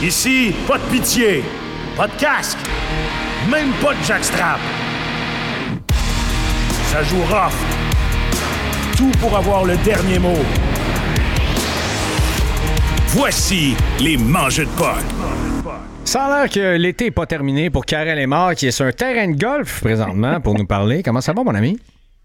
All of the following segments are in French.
Ici, pas de pitié, pas de casque, même pas de jackstrap. Ça joue rough. Tout pour avoir le dernier mot. Voici les mangeux de POC. Ça a l'air que l'été n'est pas terminé pour Karel Émard, qui est sur un terrain de golf présentement pour nous parler. Comment ça va, mon ami?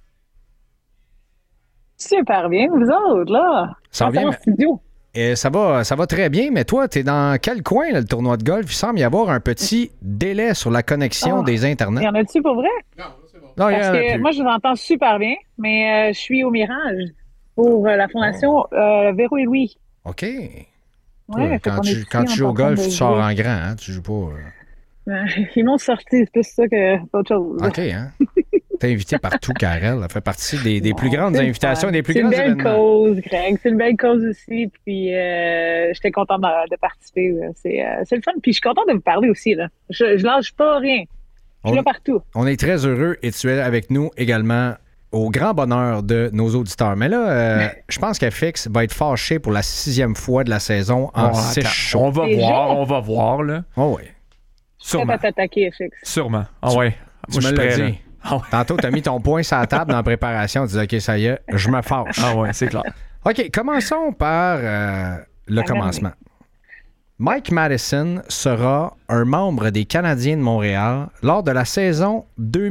Super bien, vous autres, là. Ça va bien. Studio. Et ça va très bien, mais toi, t'es dans quel coin, là, le tournoi de golf? Il semble y avoir un petit délai sur la connexion des internets. Y en a-tu pour vrai? Non, c'est bon. Non, Parce que moi, je vous entends super bien, mais je suis au Mirage pour la fondation Véro et Louis. OK. Ouais, Toi, quand tu joues au golf, tu sors en grand, hein? Tu joues pas... Ils m'ont sorti, c'est plus ça que autre chose. OK, hein? T'es invité partout, Karel. Ça fait partie des plus grandes invitations, des plus grands événements. C'est une belle cause, Greg. C'est une belle cause aussi. Puis, j'étais contente de participer. C'est le fun. Puis, je suis contente de vous parler aussi. Là. Je lâche pas rien. Je suis là partout. On est très heureux et tu es avec nous également au grand bonheur de nos auditeurs. Mais là, je pense qu'FX va être fâché pour la 6e fois de la saison en 6 shows. On va voir, là. Oh oui. Sûrement. Tu vas t'attaquer, FX. Sûrement. Ah ouais. Tu me l'as dit. Tantôt, tu as mis ton poing sur la table dans la préparation. Tu dis, OK, ça y est, je me fâche. Ah ouais, c'est clair. OK, commençons par le commencement. Mike Matheson sera un membre des Canadiens de Montréal lors de la saison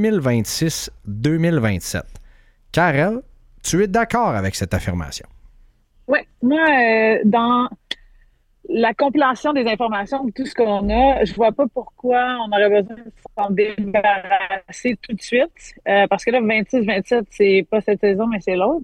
2026-2027. Karel, tu es d'accord avec cette affirmation? Oui. Moi, dans la compilation des informations de tout ce qu'on a, je vois pas pourquoi on aurait besoin de s'en débarrasser tout de suite. Parce que là, 26-27, c'est pas cette saison, mais c'est l'autre.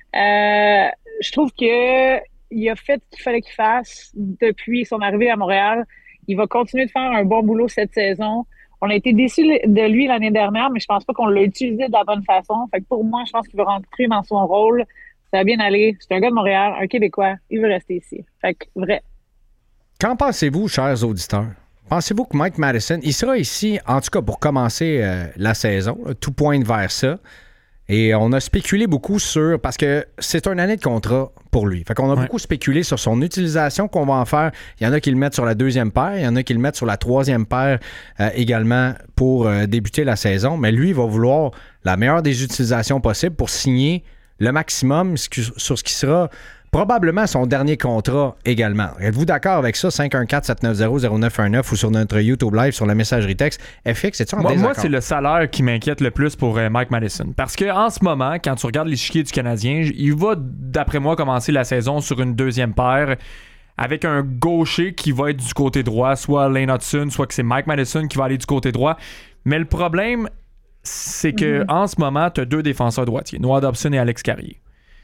Je trouve que il a fait ce qu'il fallait qu'il fasse depuis son arrivée à Montréal. Il va continuer de faire un bon boulot cette saison. On a été déçus de lui l'année dernière, mais je pense pas qu'on l'a utilisé de la bonne façon. Fait que pour moi, je pense qu'il va rentrer dans son rôle. Ça va bien aller. C'est un gars de Montréal, un Québécois. Il veut rester ici. Fait que, vrai. Qu'en pensez-vous, chers auditeurs? Pensez-vous que Mike Matheson, il sera ici, en tout cas pour commencer la saison, tout pointe vers ça. Et on a spéculé beaucoup sur, parce que c'est une année de contrat pour lui. Fait qu'on a beaucoup spéculé sur son utilisation qu'on va en faire. Il y en a qui le mettent sur la 2e paire, il y en a qui le mettent sur la 3e paire également pour débuter la saison. Mais lui, il va vouloir la meilleure des utilisations possibles pour signer le maximum sur ce qui sera probablement son dernier contrat également. Êtes-vous d'accord avec ça? 514-790-0919 ou sur notre YouTube Live sur la messagerie texte. FX, es-tu en désaccord? Moi, c'est le salaire qui m'inquiète le plus pour Mike Matheson. Parce qu'en ce moment, quand tu regardes l'échiquier du Canadien, il va, d'après moi, commencer la saison sur une 2e paire avec un gaucher qui va être du côté droit, soit Lane Hutson, soit que c'est Mike Matheson qui va aller du côté droit. Mais le problème, c'est que en ce moment, tu as 2 défenseurs droitiers, Noah Dobson et Alex Carrier.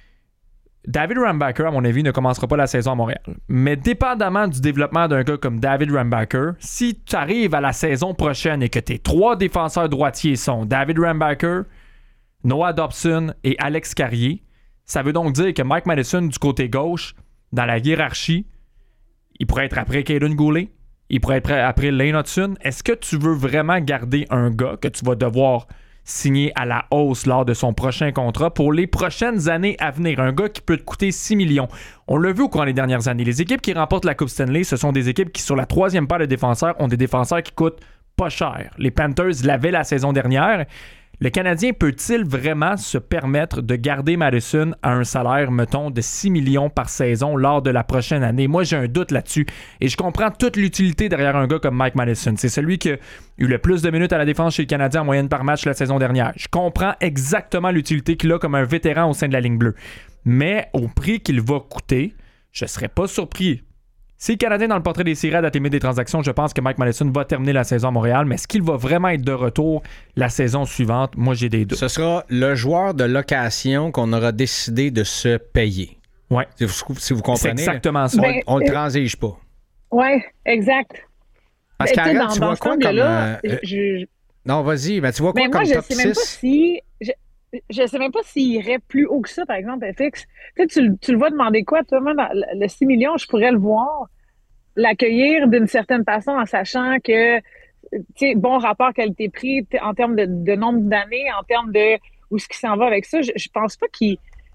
David Rambacker, à mon avis, ne commencera pas la saison à Montréal. Mais dépendamment du développement d'un gars comme David Rambacker, si tu arrives à la saison prochaine et que tes 3 défenseurs droitiers sont David Rambacker, Noah Dobson et Alex Carrier, ça veut donc dire que Mike Matheson, du côté gauche, dans la hiérarchie, il pourrait être après Caden Goulet, il pourrait être après Lane Hutson. Est-ce que tu veux vraiment garder un gars que tu vas devoir signé à la hausse lors de son prochain contrat pour les prochaines années à venir? Un gars qui peut te coûter 6 millions. On l'a vu au cours des dernières années. Les équipes qui remportent la Coupe Stanley, ce sont des équipes qui, sur la 3e paire de défenseurs, ont des défenseurs qui coûtent pas cher. Les Panthers l'avaient la saison dernière. Le Canadien peut-il vraiment se permettre de garder Matheson à un salaire, mettons, de 6 millions par saison lors de la prochaine année? Moi, j'ai un doute là-dessus. Et je comprends toute l'utilité derrière un gars comme Mike Matheson. C'est celui qui a eu le plus de minutes à la défense chez le Canadien en moyenne par match la saison dernière. Je comprends exactement l'utilité qu'il a comme un vétéran au sein de la ligne bleue. Mais au prix qu'il va coûter, je ne serais pas surpris. Si le Canadien dans le portrait des séries a timé des transactions, je pense que Mike Matheson va terminer la saison à Montréal, mais est-ce qu'il va vraiment être de retour la saison suivante? Moi, j'ai des doutes. Ce sera le joueur de location qu'on aura décidé de se payer. Oui. Si vous comprenez. C'est exactement ça. On ne le transige pas. Oui, exact. Parce qu'Arel, tu vois quoi comme... Non, vas-y, mais tu vois quoi mais comme moi, top 6? Je sais même pas s'il irait plus haut que ça, par exemple, FX. Tu le vois demander quoi, toi, même le 6 millions, je pourrais le voir, l'accueillir d'une certaine façon en sachant que, tu sais, bon rapport qualité-prix en termes de nombre d'années, en termes de où est-ce qu'il s'en va avec ça. Je pense pas qu'il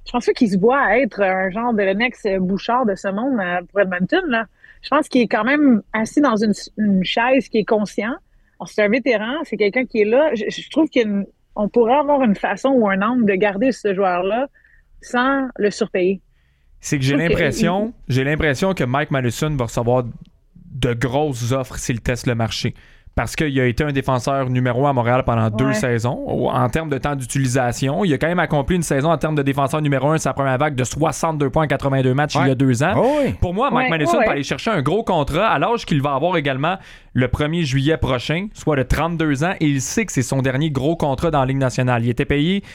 je pense pas qu'il se voit à être un genre de next Bouchard de ce monde pour Edmonton, là. Je pense qu'il est quand même assis dans une chaise qui est conscient. C'est un vétéran, c'est quelqu'un qui est là. Je trouve qu'on pourrait avoir une façon ou un angle de garder ce joueur-là sans le surpayer. C'est que j'ai l'impression que Mike Matheson va recevoir de grosses offres s'il teste le marché. Parce qu'il a été un défenseur numéro 1 à Montréal pendant 2 saisons. En termes de temps d'utilisation, il a quand même accompli une saison en termes de défenseur numéro 1, sa première vague de 62 points en 82 matchs il y a 2 ans. Pour moi, Mike Matheson peut aller chercher un gros contrat à l'âge qu'il va avoir également le 1er juillet prochain, soit de 32 ans, et il sait que c'est son dernier gros contrat dans la Ligue nationale. Il était payé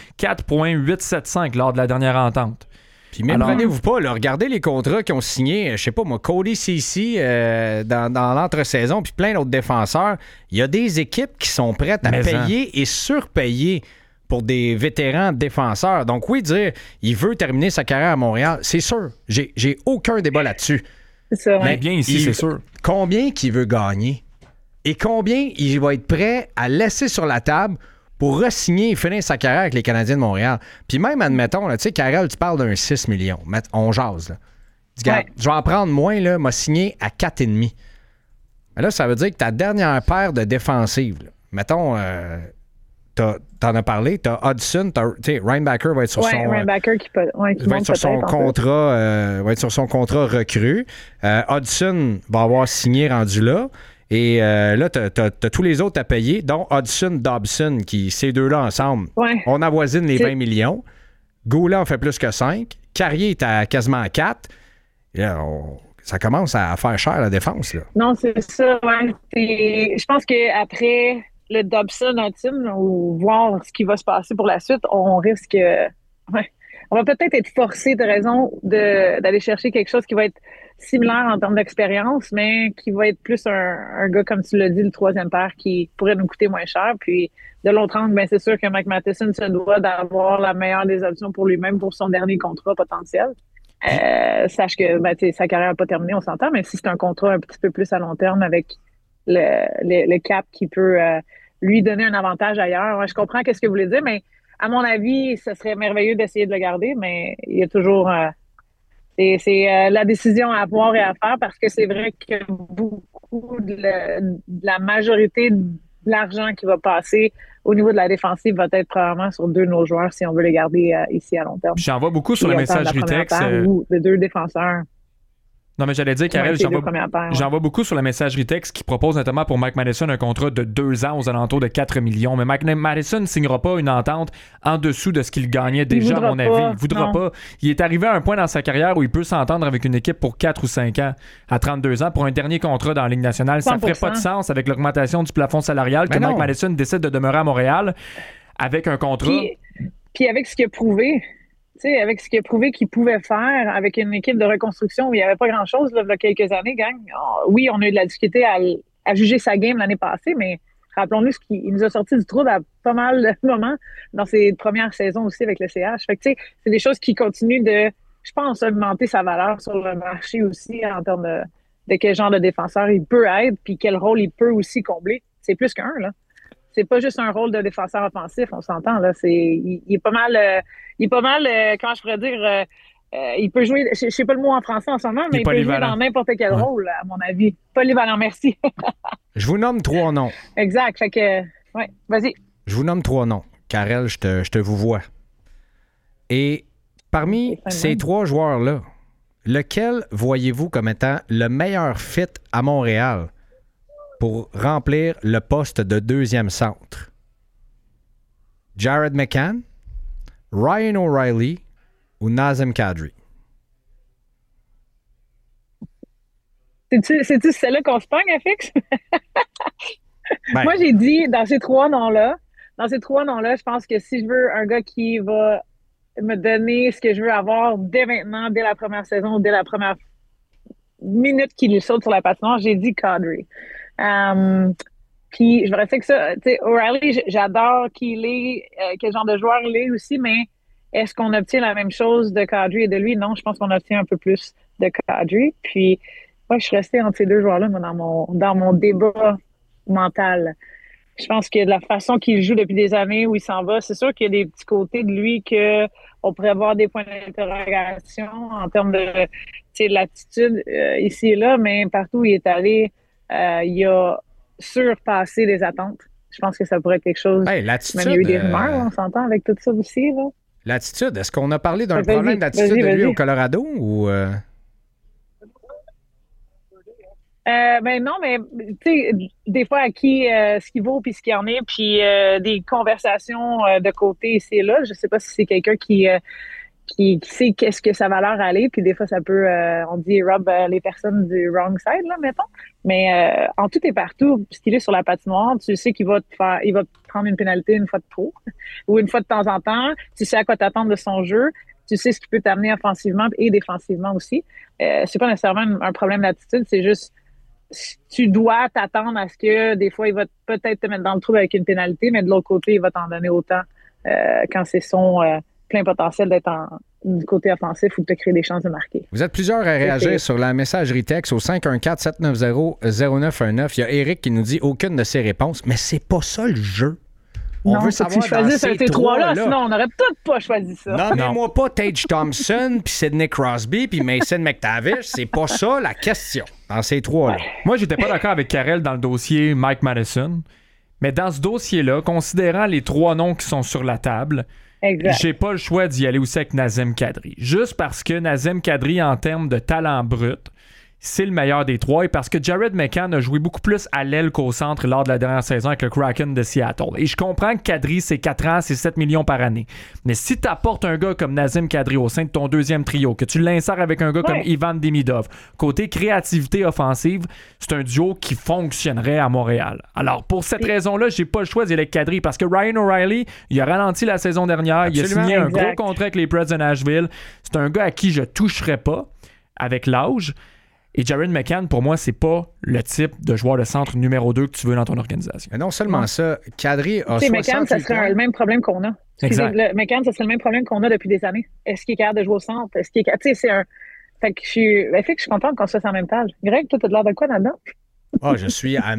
4,875 lors de la dernière entente. Puis même, prenez-vous pas, là, regardez les contrats qu'ils ont signés, je sais pas moi, Cody Ceci dans l'entre-saison, puis plein d'autres défenseurs. Il y a des équipes qui sont prêtes à payer et surpayer pour des vétérans défenseurs. Donc oui, dire il veut terminer sa carrière à Montréal, c'est sûr. J'ai aucun débat là-dessus. C'est ça, mais bien ici, c'est sûr. Combien qu'il veut gagner et combien il va être prêt à laisser sur la table pour re-signer et finir sa carrière avec les Canadiens de Montréal. Puis même, admettons, tu sais, Karel, tu parles d'un 6 millions. On jase, là. Dis, je vais en prendre moins, là, m'a signé à 4,5. Mais là, ça veut dire que ta dernière paire de défensives, là, mettons, t'en as parlé, t'as Hudson, tu sais, Reinbacker va être sur son... Reinbacker qui peut... va être sur son contrat, va être sur son contrat recru. Hudson va avoir signé rendu là. Et là, t'as tous les autres à payer, dont Hudson, Dobson, qui, ces deux-là ensemble, on avoisine les 20 millions. Goulet en fait plus que 5. Carrier est à quasiment 4. Et là, ça commence à faire cher, la défense. Là. Non, c'est ça. Ouais. Je pense qu'après le Dobson-Hudson, ou voir ce qui va se passer pour la suite, on risque... on va peut-être être forcé, de raison, d'aller chercher quelque chose qui va être similaire en termes d'expérience, mais qui va être plus un gars, comme tu l'as dit, le troisième paire, qui pourrait nous coûter moins cher. Puis de l'autre angle, ben, c'est sûr que Mike Matheson se doit d'avoir la meilleure des options pour lui-même pour son dernier contrat potentiel. Sache que sa carrière n'a pas terminé, on s'entend, mais si c'est un contrat un petit peu plus à long terme avec le cap qui peut lui donner un avantage ailleurs. Je comprends ce que vous voulez dire, mais à mon avis, ce serait merveilleux d'essayer de le garder, mais il y a toujours... c'est la décision à avoir et à faire, parce que c'est vrai que beaucoup de la majorité de l'argent qui va passer au niveau de la défensive va être probablement sur 2 de nos joueurs si on veut les garder ici à long terme. J'en vois beaucoup sur la messagerie texte. Ou de 2 défenseurs. Non, mais j'allais dire, Karel, j'en vois beaucoup sur la messagerie texte qui propose notamment pour Mike Matheson un contrat de 2 ans aux alentours de 4 millions. Mais Mike Matheson ne signera pas une entente en dessous de ce qu'il gagnait déjà, à mon avis. Il ne voudra pas. Il est arrivé à un point dans sa carrière où il peut s'entendre avec une équipe pour 4 ou 5 ans à 32 ans pour un dernier contrat dans la Ligue nationale. 100%. Ça ne ferait pas de sens avec l'augmentation du plafond salarial que Mike Matheson décide de demeurer à Montréal avec un contrat. Puis avec ce qu'il a prouvé. Avec ce qu'il a prouvé qu'il pouvait faire avec une équipe de reconstruction où il n'y avait pas grand-chose là, il y a quelques années, gang. Oui, on a eu de la difficulté à juger sa game l'année passée, mais rappelons-nous qu'il nous a sorti du trou à pas mal de moments dans ses premières saisons aussi avec le CH. Fait que, c'est des choses qui continuent de, je pense, augmenter sa valeur sur le marché aussi en termes de quel genre de défenseur il peut être puis quel rôle il peut aussi combler. C'est plus qu'un, là. C'est pas juste un rôle de défenseur offensif, on s'entend, là. Il est pas mal... comment je pourrais dire, il peut jouer, je sais pas le mot en français en ce moment, mais il peut jouer dans n'importe quel rôle, à mon avis. Polyvalent, merci. Je vous nomme 3 noms. Exact, fait que, vas-y. Je vous nomme 3 noms. Karel, je te vous vois. Et parmi ces 3 joueurs-là, lequel voyez-vous comme étant le meilleur fit à Montréal pour remplir le poste de 2e centre? Jared McCann, Ryan O'Reilly ou Nazem Kadri? C'est-tu celle-là qu'on se pogne, FX? Moi, j'ai dit, dans ces 3 noms-là, je pense que si je veux un gars qui va me donner ce que je veux avoir dès maintenant, dès la première saison, dès la première minute qu'il saute sur la patinoire, j'ai dit Kadri. Puis, je vais rester avec ça. O'Reilly, j'adore qui il est, quel genre de joueur il est aussi, mais est-ce qu'on obtient la même chose de Kadri et de lui? Non, je pense qu'on obtient un peu plus de Kadri. Puis, je suis restée entre ces 2 joueurs-là, moi, dans mon débat mental. Je pense que de la façon qu'il joue depuis des années où il s'en va, c'est sûr qu'il y a des petits côtés de lui que on pourrait avoir des points d'interrogation en termes de, tu sais, de l'attitude ici et là, mais partout où il est allé, il a surpassé les attentes. Je pense que ça pourrait être quelque chose. Hey, Même l'attitude. il y a eu des rumeurs, on s'entend avec tout ça aussi. Là. L'attitude, est-ce qu'on a parlé d'un Vas-y, problème d'attitude de lui vas-y. au Colorado ou. Ben non, mais tu sais, des fois à qui ce qu'il vaut puis ce qu'il en est, puis des conversations de côté ici et là. Je sais pas si c'est quelqu'un qui sait qu'est-ce que sa valeur aller, puis des fois ça peut, on dit Rob les personnes du wrong side là, mettons. Mais en tout et partout, puisqu'il est sur la patinoire, tu sais qu'il va il va te prendre une pénalité une fois de trop ou une fois de temps en temps. Tu sais à quoi t'attendre de son jeu. Tu sais ce qui peut t'amener offensivement et défensivement aussi. C'est pas nécessairement un problème d'attitude, c'est juste tu dois t'attendre à ce que des fois, il va peut-être te mettre dans le trou avec une pénalité, mais de l'autre côté, il va t'en donner autant quand c'est son plein potentiel d'être du côté offensif ou de te créer des chances de marquer. Vous êtes plusieurs à réagir sur la messagerie texte au 514-790-0919. Il y a Eric qui nous dit aucune de ses réponses, mais c'est pas ça le jeu. On veut savoir que tu choisisses dans ces ces trois-là, trois-là. sinon on n'aurait peut-être pas choisi ça. Nommez-moi pas Tage Thompson, puis Sidney Crosby, puis Mason McTavish. C'est pas ça la question dans ces trois-là. Ouais. Moi, j'étais pas d'accord avec Karel dans le dossier Mike Madison. Mais dans ce dossier-là, considérant les trois noms qui sont sur la table, Exact. j'ai pas le choix d'y aller aussi avec Nazem Kadri. Juste parce que Nazem Kadri, en termes de talent brut, c'est le meilleur des trois et parce que Jared McCann a joué beaucoup plus à l'aile qu'au centre lors de la dernière saison avec le Kraken de Seattle. Et je comprends que Kadri, c'est 4 ans, c'est 7 millions par année. Mais si tu apportes un gars comme Nazem Kadri au sein de ton deuxième trio, que tu l'insères avec un gars comme Ivan Demidov, côté créativité offensive, c'est un duo qui fonctionnerait à Montréal. Alors, pour cette raison-là, j'ai pas le choix d'y aller avec Kadri parce que Ryan O'Reilly, il a ralenti la saison dernière, Absolument. il a signé un Exact. gros contrat avec les Preds de Nashville. C'est un gars à qui je toucherais pas avec l'âge. Et Jared McCann, pour moi, c'est pas le type de joueur de centre numéro 2 que tu veux dans ton organisation. Mais non seulement ça, Kadri a Tu sais, 68 McCann, ça serait points. le même problème qu'on a. Exact. McCann, ça serait le même problème qu'on a depuis des années. Est-ce qu'il est capable de jouer au centre? Est-ce qu'il est capable? Tu sais, c'est un. Fait que je suis contente qu'on soit sur la même page. Greg, toi, t'as de l'air de quoi là-dedans? Ah, je suis à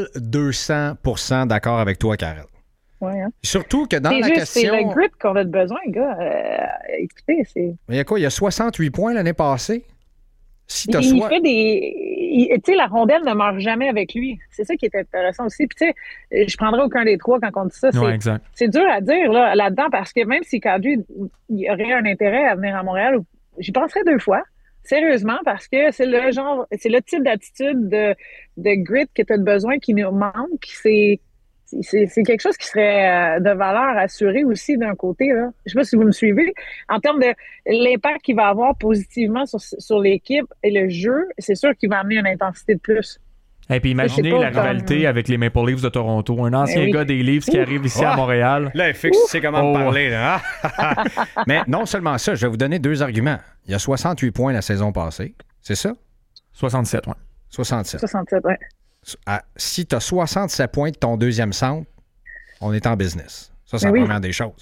1200% d'accord avec toi, Karel. Ouais, hein? Surtout que dans C'est la juste, question... c'est le grit qu'on a besoin, gars. Écoutez, c'est. Il y a quoi? Il y a 68 points l'année passée? Si t'as Il soit... fait des. Tu sais, la rondelle ne meurt jamais avec lui. C'est ça qui est intéressant aussi. Puis, tu sais, je prendrai aucun des trois quand on dit ça. Ouais, exact. C'est dur à dire là-dedans parce que même si Kadri il aurait un intérêt à venir à Montréal, j'y penserais deux fois. Sérieusement, parce que c'est le genre, c'est le type d'attitude de grit que tu as besoin qui nous manque. C'est quelque chose qui serait de valeur assurée aussi d'un côté. Là. Je sais pas si vous me suivez. En termes de l'impact qu'il va avoir positivement sur l'équipe et le jeu, c'est sûr qu'il va amener une intensité de plus. Et puis imaginez C'est pas la rivalité comme- avec les Maple Leafs de Toronto. Un ancien oui. gars des Leafs qui arrive ici à Ah! Montréal. Là, FX, tu sais comment Oh. me parler. Là. hein? Mais non seulement ça, je vais vous donner deux arguments. Il y a 68 points la saison passée. C'est ça? 67, ouais. 67. 67, ouais. Si tu as 67 points de ton deuxième centre, on est en business. Ça, c'est Mais la oui. première des choses.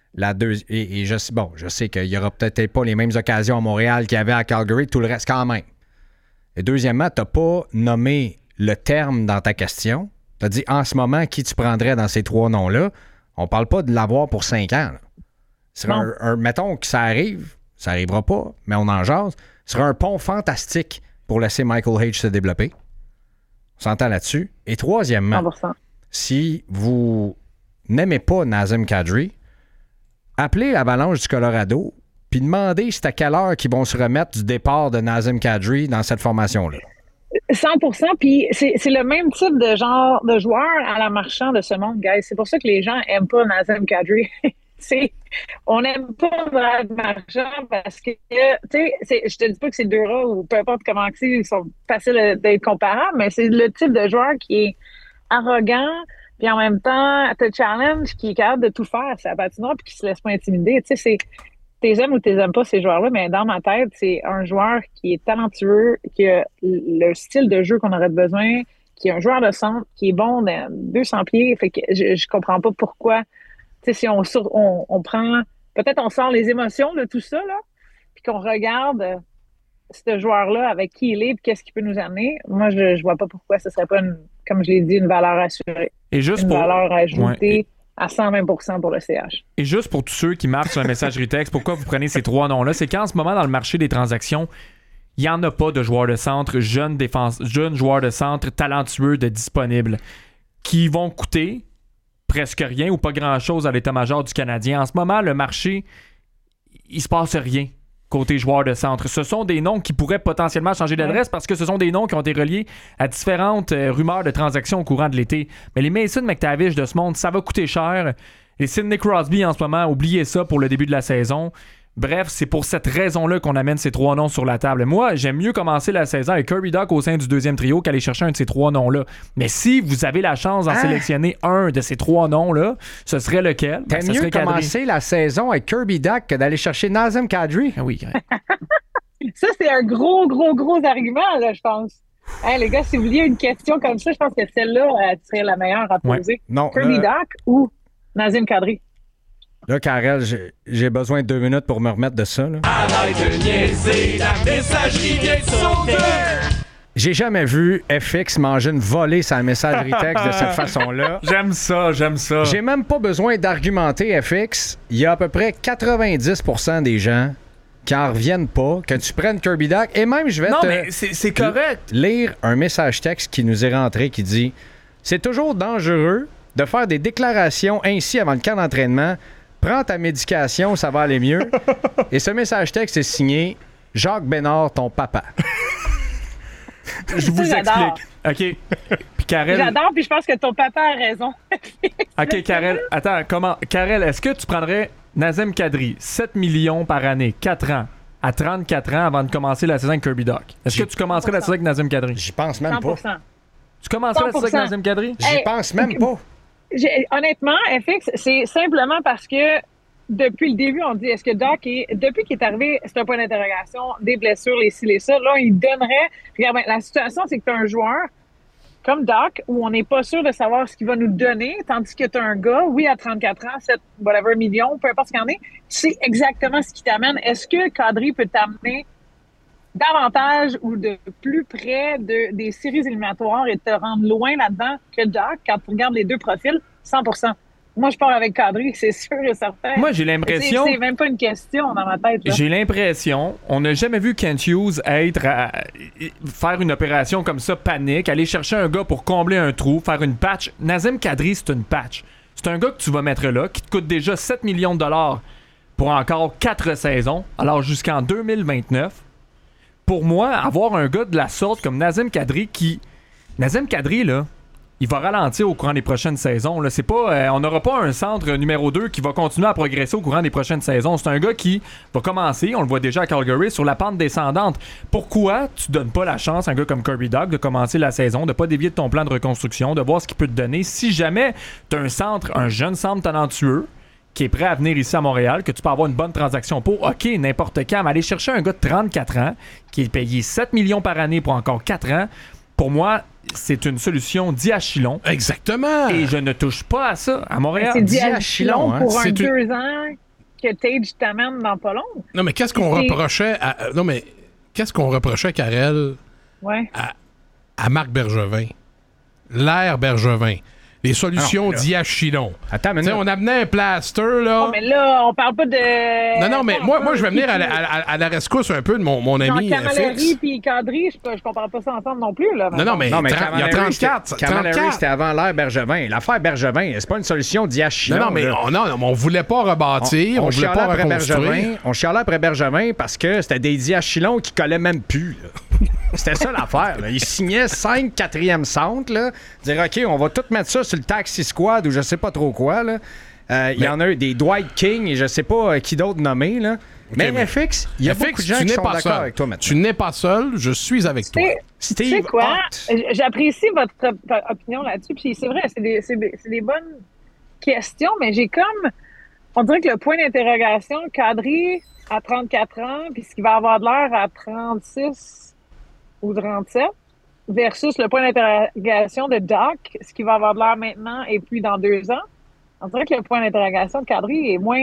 Et je sais qu'il n'y aura peut-être pas les mêmes occasions à Montréal qu'il y avait à Calgary, tout le reste quand même. Et deuxièmement, tu n'as pas nommé le terme dans ta question. Tu as dit en ce moment qui tu prendrais dans ces trois noms-là. On ne parle pas de l'avoir pour 5 ans. Là. Ce serait mettons que ça arrive, ça n'arrivera pas, mais on en jase. Ce serait un pont fantastique pour laisser Michael H se développer. On s'entend là-dessus. Et troisièmement, 100%. si vous n'aimez pas Nazem Kadri, appelez l'Avalanche du Colorado puis demandez c'est à quelle heure qu'ils vont se remettre du départ de Nazem Kadri dans cette formation-là. 100%, puis c'est le même type de genre de joueur à la marchand de ce monde, guys. C'est pour ça que les gens aiment pas Nazem Kadri. On n'aime pas Brad Marchand parce que, tu sais, je te dis pas que c'est deux rats ou peu importe comment c'est, ils sont faciles d'être comparables, mais c'est le type de joueur qui est arrogant, puis en même temps, te challenge, qui est capable de tout faire, c'est la patinoire, puis qui se laisse pas intimider. Tu sais, t'es aimes ou t'es aimes pas ces joueurs-là, mais dans ma tête, c'est un joueur qui est talentueux, qui a le style de jeu qu'on aurait besoin, qui est un joueur de centre, qui est bon dans 200 pieds. Fait que je comprends pas pourquoi. Tu sais, si on prend, peut-être on sort les émotions de tout ça, là, puis qu'on regarde ce joueur-là avec qui il est, puis qu'est-ce qu'il peut nous amener. Moi, je vois pas pourquoi ce serait pas comme je l'ai dit, une valeur assurée. Et juste une valeur ajoutée ouais. à 120% pour le CH. Et juste pour tous ceux qui marquent sur la messagerie texte, pourquoi vous prenez ces 3 noms-là, c'est qu'en ce moment, dans le marché des transactions, il n'y en a pas de joueurs de centre, jeunes joueurs de centre, talentueux, de disponibles, qui vont coûter presque rien ou pas grand-chose à l'état-major du Canadien. En ce moment, le marché, il se passe rien côté joueurs de centre. Ce sont des noms qui pourraient potentiellement changer d'adresse parce que ce sont des noms qui ont été reliés à différentes rumeurs de transactions au courant de l'été. Mais les Mason McTavish de ce monde, ça va coûter cher. Les Sidney Crosby en ce moment, oubliez ça pour le début de la saison. Bref, c'est pour cette raison-là qu'on amène ces 3 noms sur la table. Moi, j'aime mieux commencer la saison avec Kirby Dach au sein du deuxième trio qu'aller chercher un de ces 3 noms-là. Mais si vous avez la chance d'en sélectionner un de ces 3 noms-là, ce serait lequel? T'aimes mieux commencer la saison avec Kirby Dach que d'aller chercher Nazem Kadri? Ah oui. Ça, c'est un gros argument, là, je pense. Hey, les gars, si vous vouliez une question comme ça, je pense que celle-là serait la meilleure à poser. Ouais. Non, Kirby Dach ou Nazem Kadri? Là, Karel, j'ai besoin de 2 minutes pour me remettre de ça. Là. Arrête de niaiser, la messagerie vient de sauter! J'ai jamais vu FX manger une volée sur la messagerie texte de cette façon-là. J'aime ça. J'ai même pas besoin d'argumenter FX. Il y a à peu près 90% des gens qui en reviennent pas, que tu prennes Kirby Dach. Et même, je vais mais c'est correct. Lire un message texte qui nous est rentré qui dit « C'est toujours dangereux de faire des déclarations ainsi avant le camp d'entraînement. Prends ta médication, ça va aller mieux. » Et ce message texte est signé Jacques Bénard, ton papa. Je vous explique. OK. Puis Karel... J'adore, puis je pense que ton papa a raison. OK, Karel, attends, Karel, est-ce que tu prendrais Nazem Kadri, 7 millions par année, 4 ans, à 34 ans avant de commencer la saison avec Kirby Dach? Est-ce que tu commencerais la saison avec Nazem Kadri? J'y pense même 100%. pas. Tu commencerais la saison avec Nazem Kadri? J'y pense même pas. Honnêtement, FX, c'est simplement parce que depuis le début, on dit est-ce que Dach depuis qu'il est arrivé, c'est un point d'interrogation, des blessures, les ci, les ça. Là, il donnerait. Regarde, la situation, c'est que tu as un joueur comme Dach où on n'est pas sûr de savoir ce qu'il va nous donner, tandis que tu as un gars, oui, à 34 ans, 7, whatever, millions, peu importe ce qu'il y en est, tu sais exactement ce qui t'amène. Est-ce que Kadri peut t'amener davantage ou de plus près des séries éliminatoires et te rendre loin là-dedans que Dach quand tu regardes les deux profils? 100%. Moi, je parle avec Kadri, c'est sûr et certain. Moi, j'ai l'impression... C'est même pas une question dans ma tête. Là. J'ai l'impression... On n'a jamais vu Kent Hughes faire une opération comme ça, panique, aller chercher un gars pour combler un trou, faire une patch. Nazem Kadri, c'est une patch. C'est un gars que tu vas mettre là, qui te coûte déjà 7 millions de dollars pour encore 4 saisons, alors jusqu'en 2029. Pour moi, avoir un gars de la sorte comme Nazem Kadri Nazem Kadri, là, il va ralentir au courant des prochaines saisons. Là. C'est pas, on n'aura pas un centre numéro 2 qui va continuer à progresser au courant des prochaines saisons. C'est un gars qui va commencer, on le voit déjà à Calgary, sur la pente descendante. Pourquoi tu donnes pas la chance à un gars comme Kirby Dach de commencer la saison, de pas dévier de ton plan de reconstruction, de voir ce qu'il peut te donner? Si jamais tu as un jeune centre talentueux, qui est prêt à venir ici à Montréal, que tu peux avoir une bonne transaction pour, OK, n'importe quand, mais aller chercher un gars de 34 ans qui est payé 7 millions par année pour encore 4 ans, pour moi, c'est une solution diachylon. Exactement. Et je ne touche pas à ça à Montréal. C'est diachylon pour un 2 ans que Tage t'amène dans pas long. Non, mais qu'est-ce qu'on reprochait à Karel, à Marc Bergevin? L'ère Bergevin. Les solutions diachylon. Attends, mais on amenait un plaster, là. Oh, mais là, on parle pas de... Non, mais moi, je vais venir à la rescousse un peu de mon ami Camilleri puis Kadri, je compare pas ça ensemble non plus, là. Non, mais il y a 34. Camilleri, c'était avant l'ère Bergevin. L'affaire Bergevin, c'est pas une solution diachylon. Non, mais on voulait pas rebâtir, on voulait pas reconstruire. On chialait après Bergevin parce que c'était des diachylons qui collaient même plus, là. C'était ça l'affaire. Là. Il signait 5 quatrièmes centres. Là, dire OK, on va tout mettre ça sur le taxi squad ou je sais pas trop quoi. Là. Il y en a eu des Dwight King et je sais pas qui d'autre nommer. Là. Okay, mais FX, il y a beaucoup de gens qui sont d'accord avec toi maintenant. Tu n'es pas seul, je suis avec toi. Steve, tu sais quoi? J'apprécie votre opinion là-dessus. Puis c'est vrai, c'est des bonnes questions, mais j'ai comme... On dirait que le point d'interrogation, Kadri à 34 ans, puis ce qui va avoir de l'air à 36... ou 37, versus le point d'interrogation de Dach, ce qui va avoir de l'air maintenant et puis dans 2 ans. On dirait que le point d'interrogation de Kadri est moins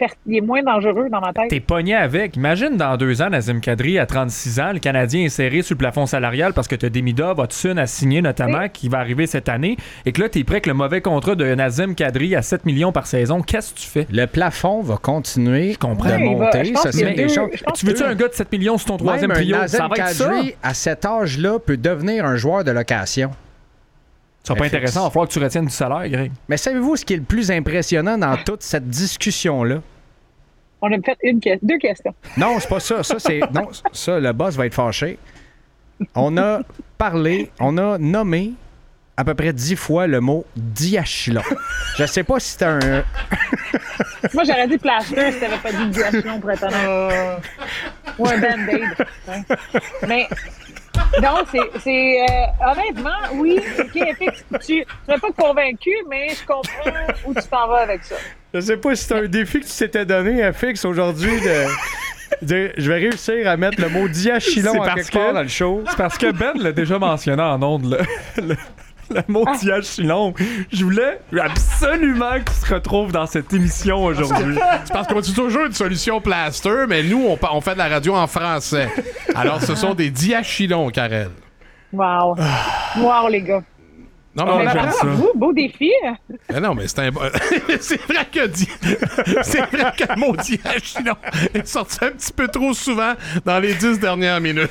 il est moins dangereux dans ma tête. T'es pogné avec. Imagine dans 2 ans, Nazem Kadri, à 36 ans, le Canadien est serré sur le plafond salarial parce que t'as Demidov, Hudson à signer notamment, qui va arriver cette année, et que là, t'es prêt avec le mauvais contrat de Nazem Kadri à 7 millions par saison. Qu'est-ce que tu fais? Le plafond va continuer de monter. Ça, c'est des choses. Tu veux-tu un gars de 7 millions sur ton troisième trio? Ça va être ça? Kadri, à cet âge-là, peut devenir un joueur de location. Ça sera pas intéressant, il va falloir que tu retiennes du salaire, Greg. Mais savez-vous ce qui est le plus impressionnant dans toute cette discussion-là? On a fait 2 questions. Non, c'est pas ça. Non, ça, le boss va être fâché. On a nommé à peu près 10 fois le mot diachylon. Je sais pas si c'est un... Moi, j'aurais dit plaster si t'avais pas dit diachylon pour être honnête. Ou un band-aid. Ouais. Mais... Donc, c'est honnêtement, oui, OK, FX, tu m'as pas convaincu, mais je comprends où tu t'en vas avec ça. Je sais pas si c'est un défi que tu t'étais donné, FX, aujourd'hui, de je vais réussir à mettre le mot diachylon en quelque part dans le show. C'est parce que Ben l'a déjà mentionné en ondes, le mot diachylon. Je voulais absolument qu'il se retrouve dans cette émission aujourd'hui. C'est parce qu'on dit toujours une solution plaster, mais nous, on fait de la radio en français. Alors, ce sont des diachylons, Karel. Wow. Wow, les gars. Non, mais j'aime ça. Beau défi. Mais non, mais c'est un... c'est vrai que le mot diachylon est sorti un petit peu trop souvent dans les 10 dernières minutes.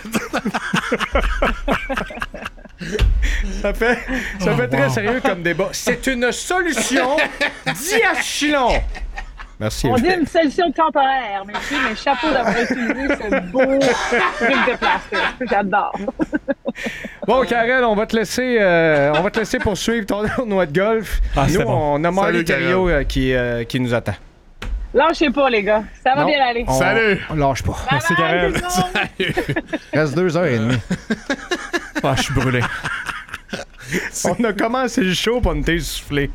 Ça fait très sérieux comme débat. C'est une solution diachylon. Merci. On dit une solution temporaire, mais chapeau d'avoir utilisé ce beau truc de plastique. J'adore. Bon, Karel, on va te laisser poursuivre ton tournoi de golf. Nous, on a Marley Thériault qui nous attend. Lâchez pas, les gars. Ça va bien aller. Salut! On lâche pas. Merci, Karel. Salut! Reste 2h30. Je suis brûlé. On a commencé le show pour on t'est soufflé.